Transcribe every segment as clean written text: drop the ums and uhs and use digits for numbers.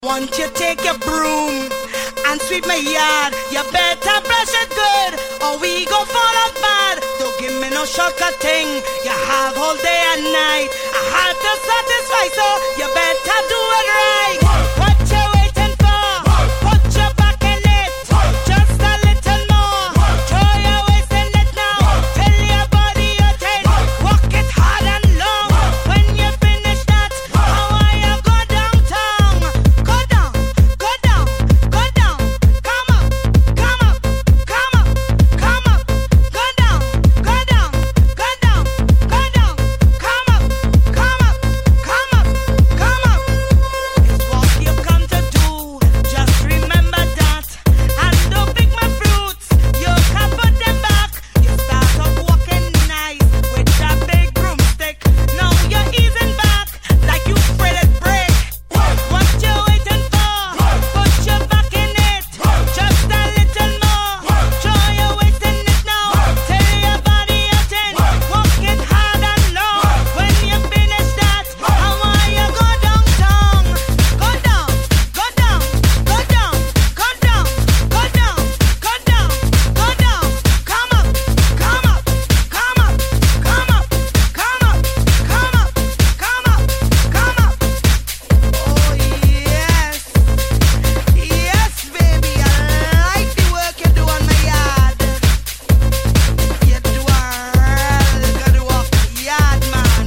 Want you take your broom and sweep my yard. You better brush it good or we go fall out bad. Don't give me no shortcut thing. You have all day and night. I have to satisfy, so you better do it right. What you waiting for? Put your back in it. Just a little more. Throw your waist in it now. Tell your body you're ten. Walk it hard and long. When you finish that, how are you go downtown? Go down, go down, go down. Come up, come up, come up, come up. Go down, go down, go down, go down. Come up, come up, come up, come up. It's what you come to do. Just remember that. And don't pick my fruits. You can put them back. You start off walking nice with that big broomstick. Now you're easing back like you afraid it break. What you waiting for? Put your back in it. Just a little more. Throw your waist in it now. Tell your body you're ten. Walk it hard and long. When you finish that, how are you go downtown? Go down, go down, go down, go down, go down, go down, go down. Come up, come up, come up, come up, come up, come up, come up, come up. Oh yes, yes baby, I like the work you do on my yard. You do a real good work, yard man.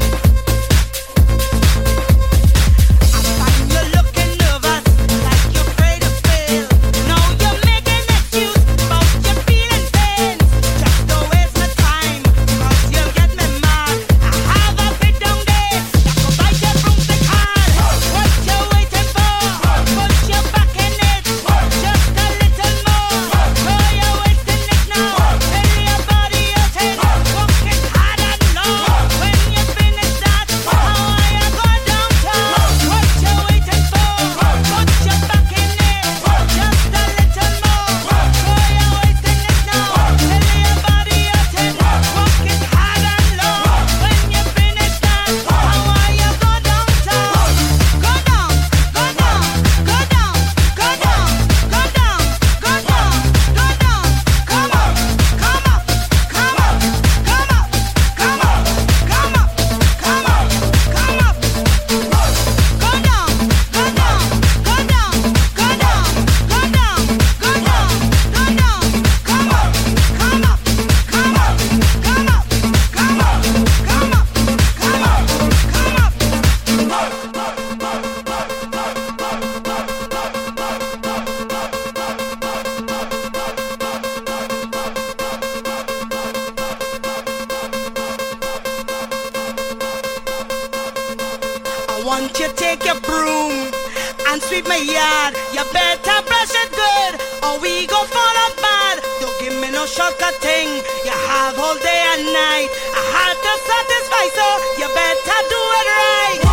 I find you looking nervous, like you're afraid to fail. Now you're making excuse about your feeling pain. Just don't waste my time, cause you'll get me mad. I have a bit down there that could bite your broomstick hard. What you waiting for? Put your back in it. Just a little more. Throw your waist in it now. Tell your body you're ten. Walk it hard and long. When you finish that, how are you go downtown? What you waiting for? Put your back in it. Just a little more. Throw your waist in it now. Tell your body you're ten. Walk it hard and long. When you finish that, how are you go downtown? Go down, go down, go down, go down, go down, go down, go down. Come up, come up, come up, come up, come up, come up, come up, come up. Go down, go down, go down, go down, go down, go down, go down. Come up, come up, come up, come up, come up, come up, I want you take your broom and sweep my yard. You better brush it good or we go fall out bad. Don't give me no shortcut thing. You have all day and night. I had to satisfy, so you better do it right.